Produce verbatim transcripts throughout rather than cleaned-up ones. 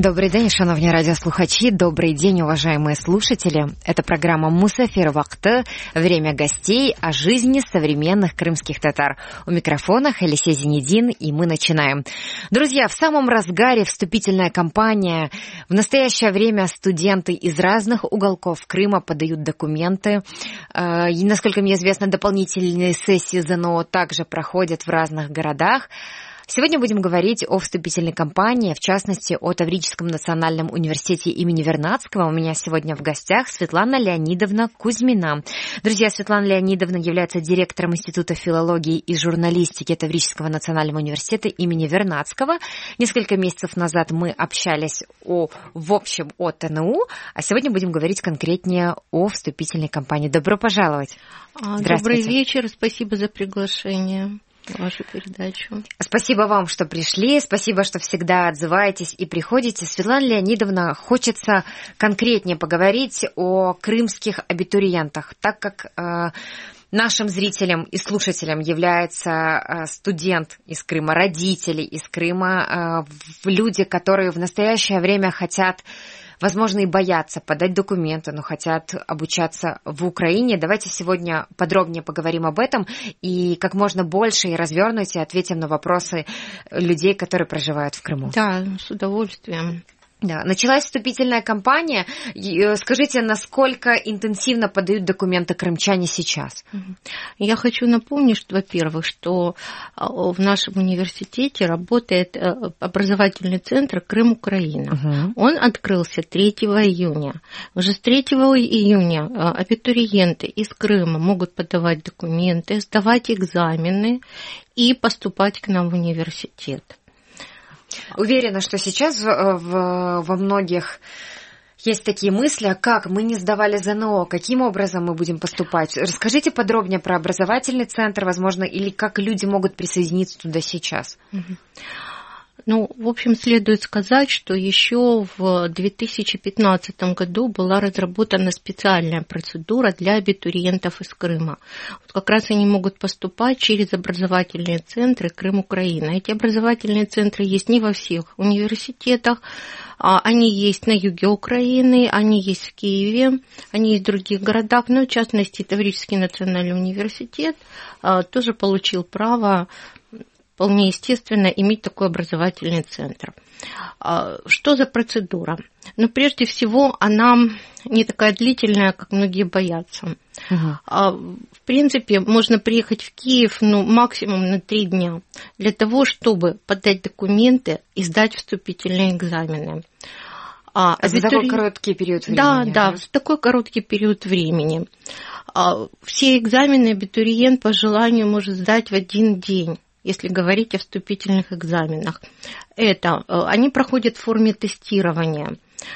Добрий день, шановні радіослухачі, добрый день, уважаемые слушатели. Это программа «Мусафир вакты», время гостей о жизни современных крымских татар. У микрофона Елисей Зинедин, и мы начинаем. Друзья, в самом разгаре вступительная кампания. В настоящее время студенты из разных уголков Крыма подают документы. И, насколько мне известно, дополнительные сессии ЗНО также проходят в разных городах. Сегодня будем говорить о вступительной кампании, в частности, о Таврическом национальном университете имени Вернадского. У меня сегодня в гостях Светлана Леонидовна Кузьмина. Друзья, Светлана Леонидовна является директором Института филологии и журналистики Таврического национального университета имени Вернадского. Несколько месяцев назад мы общались о, в общем о ТНУ, а сегодня будем говорить конкретнее о вступительной кампании. Добро пожаловать. Добрый вечер, спасибо за приглашение. Вашу передачу. Спасибо вам, что пришли, спасибо, что всегда отзываетесь и приходите. Светлана Леонидовна, хочется конкретнее поговорить о крымских абитуриентах, так как э, нашим зрителям и слушателям является э, студент из Крыма, родители из Крыма, э, люди, которые в настоящее время хотят, возможно, и боятся подать документы, но хотят обучаться в Украине. Давайте сегодня подробнее поговорим об этом и как можно больше и развернуте ответим на вопросы людей, которые проживают в Крыму. Да, с удовольствием. Да, началась вступительная кампания. Скажите, насколько интенсивно подают документы крымчане сейчас? Я хочу напомнить, что, во-первых, что в нашем университете работает образовательный центр «Крым-Украина». Угу. Он открылся третьего июня. Уже с третьего июня абитуриенты из Крыма могут подавать документы, сдавать экзамены и поступать к нам в университет. Уверена, что сейчас в, в, во многих есть такие мысли, а как мы не сдавали ЗНО, каким образом мы будем поступать. Расскажите подробнее про образовательный центр, возможно, или как люди могут присоединиться туда сейчас. Ну, в общем, следует сказать, что еще в две тысячи пятнадцатом году была разработана специальная процедура для абитуриентов из Крыма. Вот как раз они могут поступать через образовательные центры Крым-Украина. Эти образовательные центры есть не во всех университетах, они есть на юге Украины, они есть в Киеве, они есть в других городах, но в частности Таврический национальный университет тоже получил право вполне естественно иметь такой образовательный центр. Что за процедура? Ну, прежде всего, она не такая длительная, как многие боятся. Угу. В принципе, можно приехать в Киев ну, максимум на три дня для того, чтобы подать документы и сдать вступительные экзамены. А за абитури... такой короткий период времени? Да, да, в такой короткий период времени. Все экзамены абитуриент по желанию может сдать в один день. Если говорить о вступительных экзаменах. Это, они проходят в форме тестирования.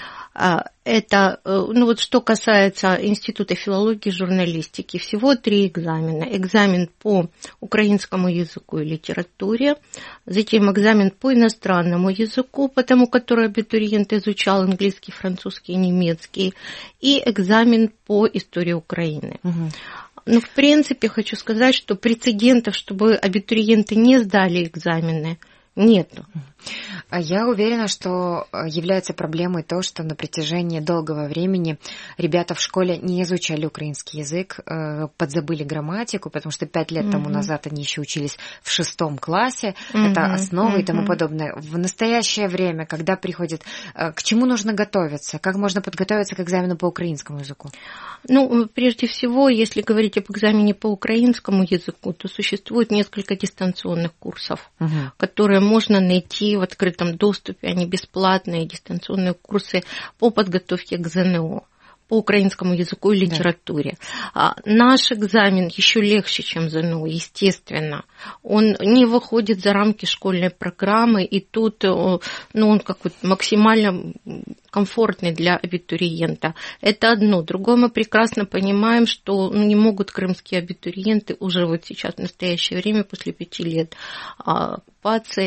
Это, ну вот что касается Института филологии и журналистики, всего три экзамена. Экзамен по украинскому языку и литературе, затем экзамен по иностранному языку, потому который абитуриент изучал английский, французский и немецкий, и экзамен по истории Украины. Угу. Ну, в принципе, хочу сказать, что прецедентов, чтобы абитуриенты не сдали экзамены, нету. Я уверена, что является проблемой то, что на протяжении долгого времени ребята в школе не изучали украинский язык, подзабыли грамматику, потому что пять лет mm-hmm. тому назад они еще учились в шестом классе, mm-hmm. это основы mm-hmm. и тому подобное. В настоящее время, когда приходит, к чему нужно готовиться? Как можно подготовиться к экзамену по украинскому языку? Ну, прежде всего, если говорить об экзамене по украинскому языку, то существует несколько дистанционных курсов, mm-hmm. которые можно найти в открытом доступе, они бесплатные, дистанционные курсы по подготовке к ЗНО, по украинскому языку и литературе. Да. Наш экзамен еще легче, чем ЗНО, естественно. Он не выходит за рамки школьной программы, и тут ну, он какой-то максимально комфортный для абитуриента. Это одно. Другое, мы прекрасно понимаем, что ну, не могут крымские абитуриенты уже вот сейчас, в настоящее время, после пяти лет оккупации,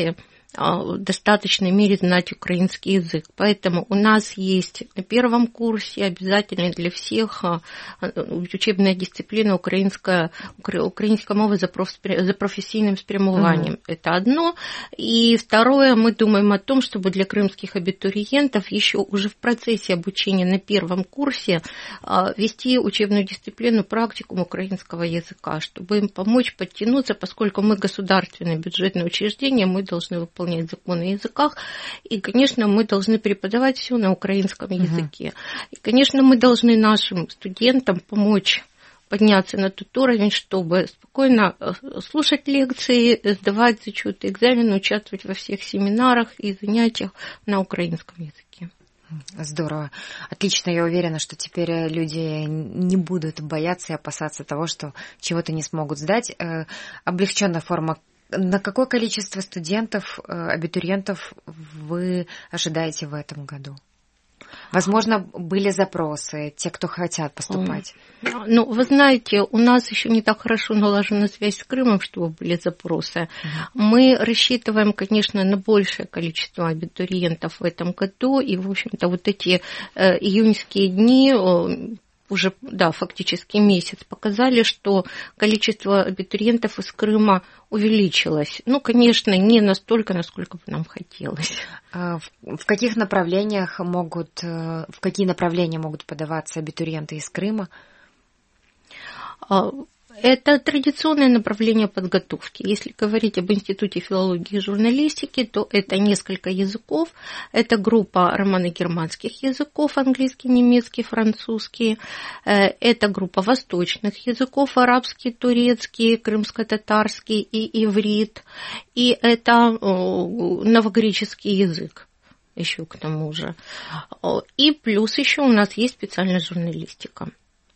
в достаточной мере знать украинский язык. Поэтому у нас есть на первом курсе обязательно для всех учебная дисциплина украинская, украинская мова за, проф, за профессийным спрямованием. Mm-hmm. Это одно. И второе, мы думаем о том, чтобы для крымских абитуриентов еще уже в процессе обучения на первом курсе вести учебную дисциплину практикум украинского языка, чтобы им помочь подтянуться, поскольку мы государственное бюджетное учреждение, мы должны выполнять законы о языках, и, конечно, мы должны преподавать все на украинском языке. Uh-huh. И, конечно, мы должны нашим студентам помочь подняться на тот уровень, чтобы спокойно слушать лекции, сдавать зачеты, экзамены, участвовать во всех семинарах и занятиях на украинском языке. Здорово. Отлично. Я уверена, что теперь люди не будут бояться и опасаться того, что чего-то не смогут сдать. Облегченная форма. На какое количество студентов, абитуриентов вы ожидаете в этом году? Возможно, были запросы, те, кто хотят поступать. Ну, вы знаете, у нас еще не так хорошо налажена связь с Крымом, чтобы были запросы. Uh-huh. Мы рассчитываем, конечно, на большее количество абитуриентов в этом году, и, в общем-то, вот эти э, июньские дни... уже, да, фактически месяц, показали, что количество абитуриентов из Крыма увеличилось. Ну, конечно, не настолько, насколько бы нам хотелось. В каких направлениях могут, в какие направления могут подаваться абитуриенты из Крыма? Это традиционное направление подготовки. Если говорить об Институте филологии и журналистики, то это несколько языков. Это группа романо-германских языков, английский, немецкий, французский. Это группа восточных языков, арабский, турецкий, крымско-татарский и иврит. И это новогреческий язык еще к тому же. И плюс еще у нас есть специальная журналистика.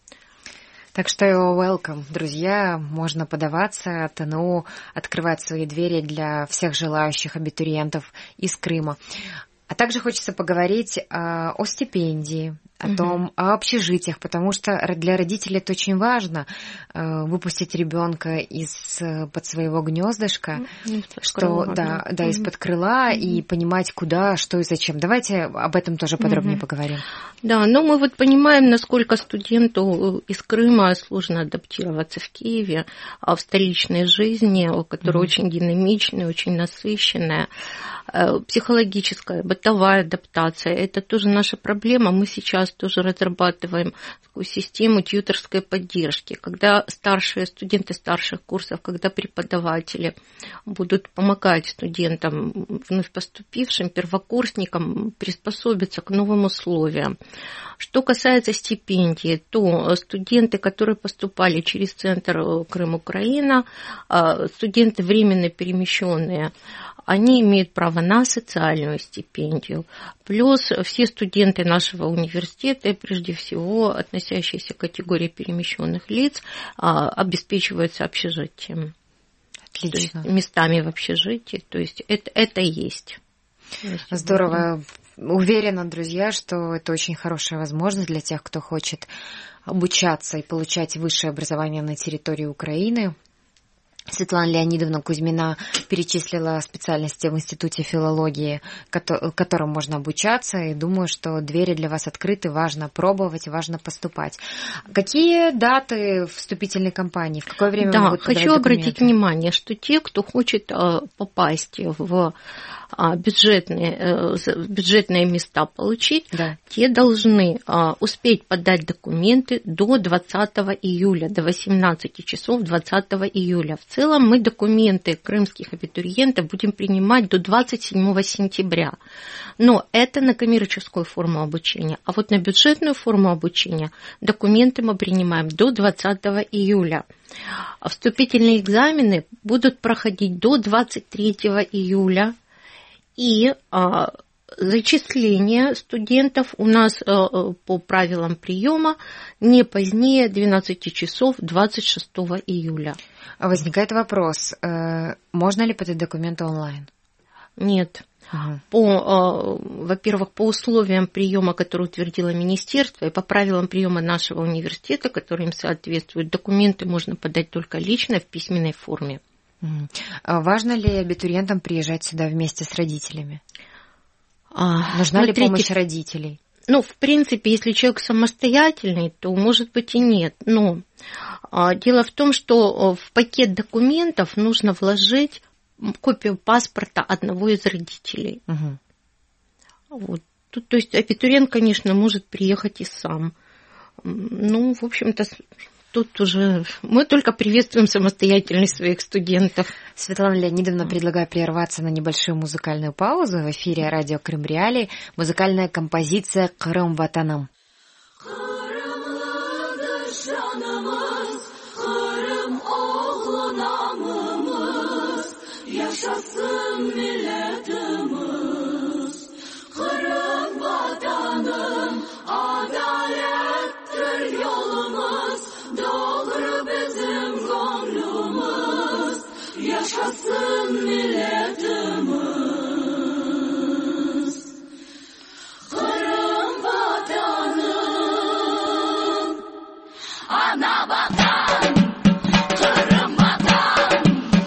Так что welcome, друзья, можно подаваться, ТНУ открывает свои двери для всех желающих абитуриентов из Крыма. А также хочется поговорить о, о стипендии, о угу. том, о общежитиях, потому что для родителей это очень важно выпустить ребенка из-под своего гнездышка, из-под что крыла, да, да, да, из-под крыла угу. и понимать, куда, что и зачем. Давайте об этом тоже подробнее угу. поговорим. Да, но мы вот понимаем, насколько студенту из Крыма сложно адаптироваться в Киеве, в столичной жизни, которая угу. очень динамичная, очень насыщенная, психологическая, бытовая адаптация. Это тоже наша проблема. Мы сейчас тоже разрабатываем такую систему тьюторской поддержки, когда старшие студенты старших курсов, когда преподаватели будут помогать студентам, вновь поступившим, первокурсникам приспособиться к новым условиям. Что касается стипендий, то студенты, которые поступали через Центр Крым-Украина, студенты временно перемещенные, они имеют право на социальную стипендию. Плюс все студенты нашего университета, прежде всего относящиеся к категории перемещенных лиц, обеспечиваются общежитием. Отлично. То есть местами в общежитии. То есть это, это есть. Здорово. Уверена, друзья, что это очень хорошая возможность для тех, кто хочет обучаться и получать высшее образование на территории Украины. Светлана Леонидовна Кузьмина перечислила специальности в Институте филологии, которым можно обучаться, и думаю, что двери для вас открыты, важно пробовать, важно поступать. Какие даты вступительной кампании, в какое время да, могут подавать хочу документы? Обратить внимание, что те, кто хочет попасть в бюджетные, бюджетные места получить, да. те должны успеть подать документы до двадцатого июля, до восемнадцати часов двадцатого июля. В целом мы документы крымских абитуриентов будем принимать до двадцать седьмого сентября. Но это на коммерческую форму обучения. А вот на бюджетную форму обучения документы мы принимаем до двадцатого июля. Вступительные экзамены будут проходить до двадцать третьего июля. И а, зачисление студентов у нас а, по правилам приема не позднее двенадцати часов двадцать шестого июля. Возникает вопрос, можно ли подать документы онлайн? Нет. Угу. По, во-первых, по условиям приема, которые утвердило министерство, и по правилам приема нашего университета, которые им соответствуют, документы можно подать только лично в письменной форме. А важно ли абитуриентам приезжать сюда вместе с родителями? А, Нужна смотрите, ли помощь родителей? Ну, в принципе, если человек самостоятельный, то, может быть, и нет. Но а, дело в том, что в пакет документов нужно вложить копию паспорта одного из родителей. Угу. Вот. Тут, то есть абитуриент, конечно, может приехать и сам. Ну, в общем-то, тут уже мы только приветствуем самостоятельность своих студентов. Светлана Леонидовна, предлагаю прерваться на небольшую музыкальную паузу. В эфире радио Крым Реалии. Музыкальная композиция «Крым ватаным». Yaşasın milletimiz, Kırım vatanım, ana vatan, Kırım vatan.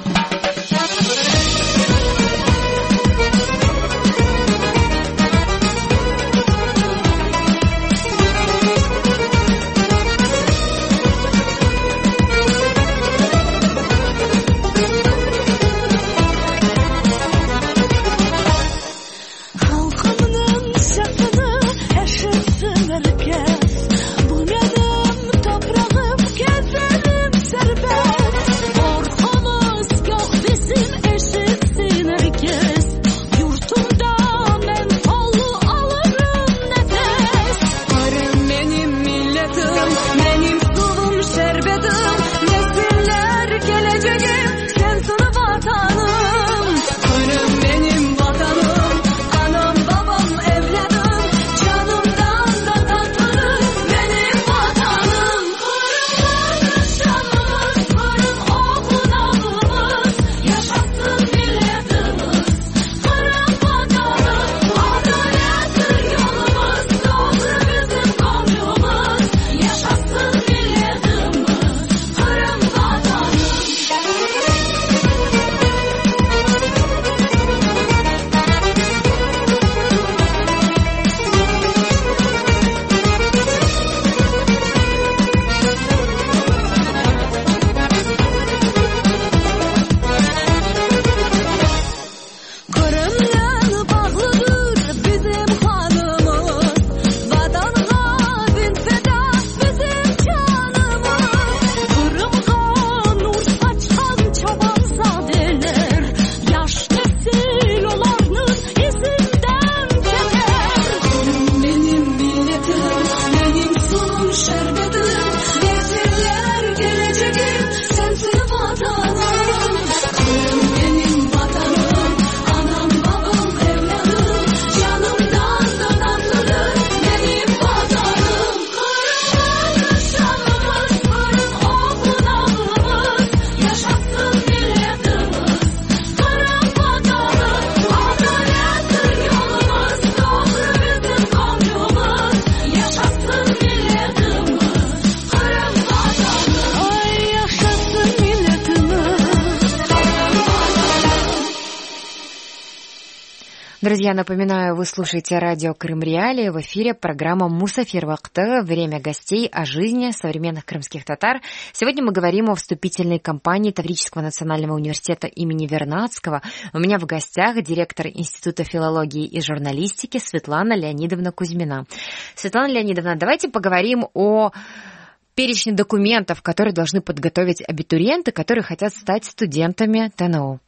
Друзья, напоминаю, вы слушаете радио Крым Реалии. В эфире программа «Мусафир вакты». Время гостей о жизни современных крымских татар. Сегодня мы говорим о вступительной кампании Таврического национального университета имени Вернадского. У меня в гостях директор Института филологии и журналистики Светлана Леонидовна Кузьмина. Светлана Леонидовна, давайте поговорим о перечне документов, которые должны подготовить абитуриенты, которые хотят стать студентами ТНУ.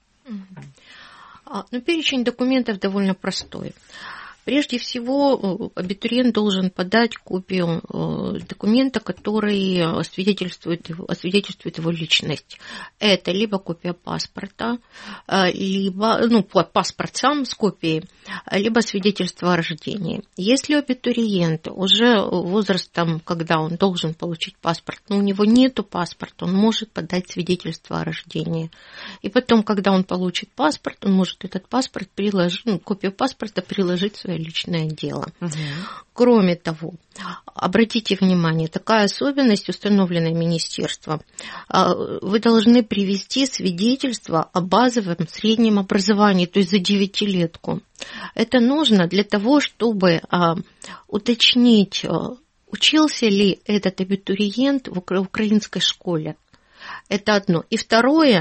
Ну, перечень документов довольно простой. Прежде всего, абитуриент должен подать копию документа, который свидетельствует, освидетельствует его личность. Это либо копия паспорта, либо, ну, паспорт сам с копией, либо свидетельство о рождении. Если у абитуриента уже возрастом, когда он должен получить паспорт, но у него нету паспорта, он может подать свидетельство о рождении. И потом, когда он получит паспорт, он может этот паспорт приложить, ну, копию паспорта приложить к своей свое личное дело. Угу. Кроме того, обратите внимание, такая особенность, установленная министерством, вы должны привести свидетельство о базовом среднем образовании, то есть за девятилетку. Это нужно для того, чтобы уточнить, учился ли этот абитуриент в украинской школе. Это одно. И второе,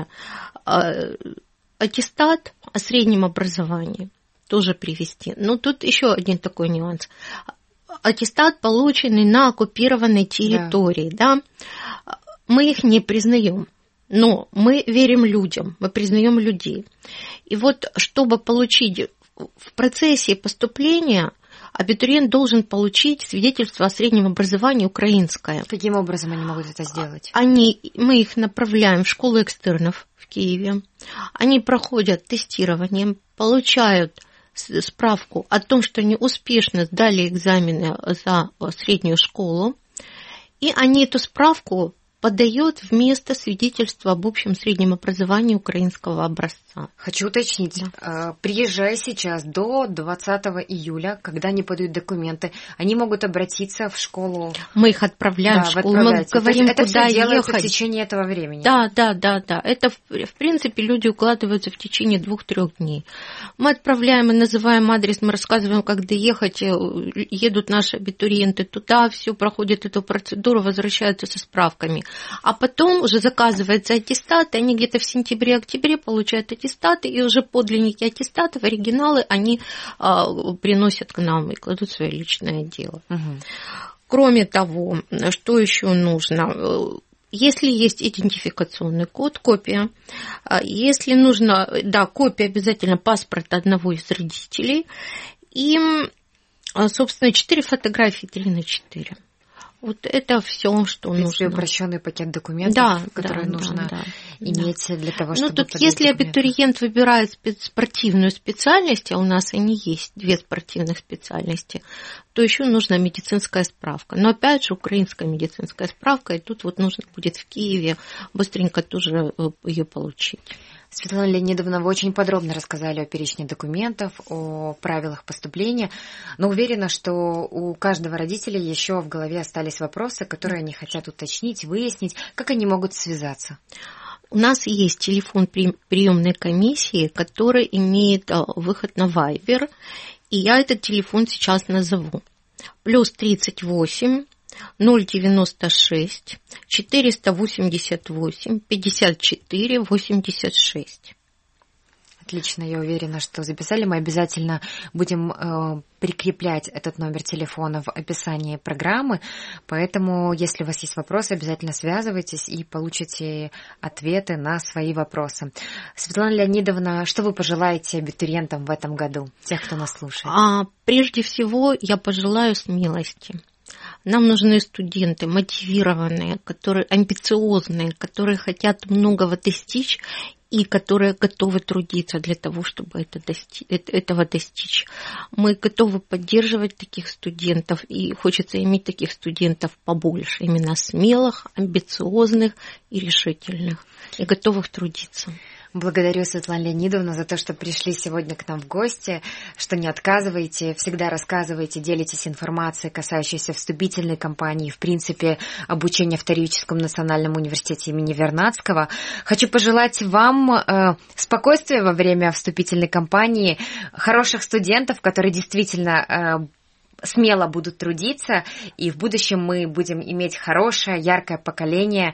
аттестат о среднем образовании тоже привести. Но тут еще один такой нюанс. Аттестат, полученный на оккупированной территории, да. Да? Мы их не признаем, но мы верим людям, мы признаем людей. И вот, чтобы получить в процессе поступления, абитуриент должен получить свидетельство о среднем образовании украинское. Каким образом они могут это сделать? Они, мы их направляем в школу экстернов в Киеве. Они проходят тестирование, получают справку о том, что они успешно сдали экзамены за среднюю школу, и они эту справку подает вместо свидетельства об общем среднем образовании украинского образца. Хочу уточнить, да. Приезжая сейчас до двадцатого июля, когда они подают документы, они могут обратиться в школу. Мы их отправляем да, в школу, мы говорим, это куда все делается ехать. В течение этого времени. Да, да, да, да. Это в принципе люди укладываются в течение двух-трех дней. Мы отправляем и называем адрес, мы рассказываем, как доехать, едут наши абитуриенты туда, все проходят эту процедуру, возвращаются со справками. А потом уже заказывается аттестат, и они где-то в сентябре-октябре получают аттестаты, и уже подлинники аттестатов, оригиналы, они а, приносят к нам и кладут в свое личное дело. Угу. Кроме того, что еще нужно? Если есть идентификационный код, копия, если нужно, да, копия обязательно паспорта одного из родителей, и, собственно, четыре фотографии три на четыре. Вот это все, что нужно. Это упрощенный пакет документов, да, которые да, нужно да, иметь да. для того, чтобы... Ну, тут если документы. Абитуриент выбирает спортивную специальность, а у нас они есть, две спортивных специальности, то еще нужна медицинская справка. Но опять же, украинская медицинская справка, и тут вот нужно будет в Киеве быстренько тоже ее получить. Светлана Леонидовна, вы очень подробно рассказали о перечне документов, о правилах поступления, но уверена, что у каждого родителя еще в голове остались вопросы, которые они хотят уточнить, выяснить, как они могут связаться. У нас есть телефон приемной комиссии, который имеет выход на Viber, и я этот телефон сейчас назову. Плюс тридцать восемь ноль девяносто шесть четыреста восемьдесят восемь пятьдесят четыре восемьдесят шесть. Отлично, я уверена, что записали. Мы обязательно будем э, прикреплять этот номер телефона в описании программы, поэтому, если у вас есть вопросы, обязательно связывайтесь и получите ответы на свои вопросы. Светлана Леонидовна, что вы пожелаете абитуриентам в этом году, тех, кто нас слушает? А, прежде всего, я пожелаю смелости. Нам нужны студенты мотивированные, которые амбициозные, которые хотят многого достичь и которые готовы трудиться для того, чтобы это дости- этого достичь. Мы готовы поддерживать таких студентов, и хочется иметь таких студентов побольше, именно смелых, амбициозных и решительных, и готовых трудиться. Благодарю, Светлана Леонидовна, за то, что пришли сегодня к нам в гости, что не отказываете, всегда рассказываете, делитесь информацией, касающейся вступительной кампании, в принципе, обучения в Таврическом национальном университете имени Вернадского. Хочу пожелать вам э, спокойствия во время вступительной кампании, хороших студентов, которые действительно... Э, смело будут трудиться, и в будущем мы будем иметь хорошее, яркое поколение,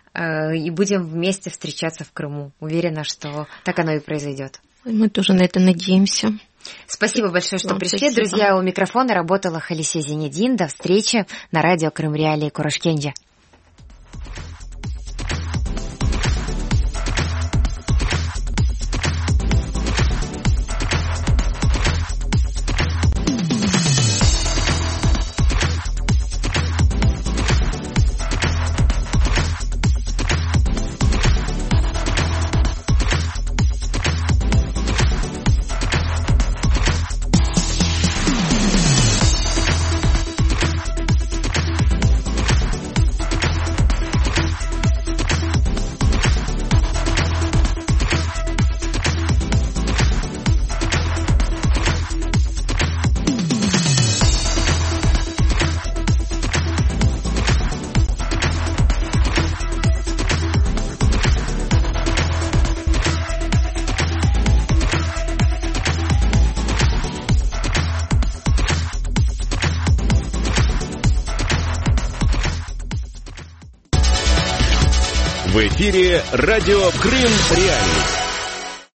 и будем вместе встречаться в Крыму. Уверена, что так оно и произойдет. Мы тоже на это надеемся. Спасибо большое, что Вам пришли. спасибо. Друзья, у микрофона работала Халисе Зенедин. До встречи на радио Крым Реалии Курашкенджа. В эфире радио Крым Реалии.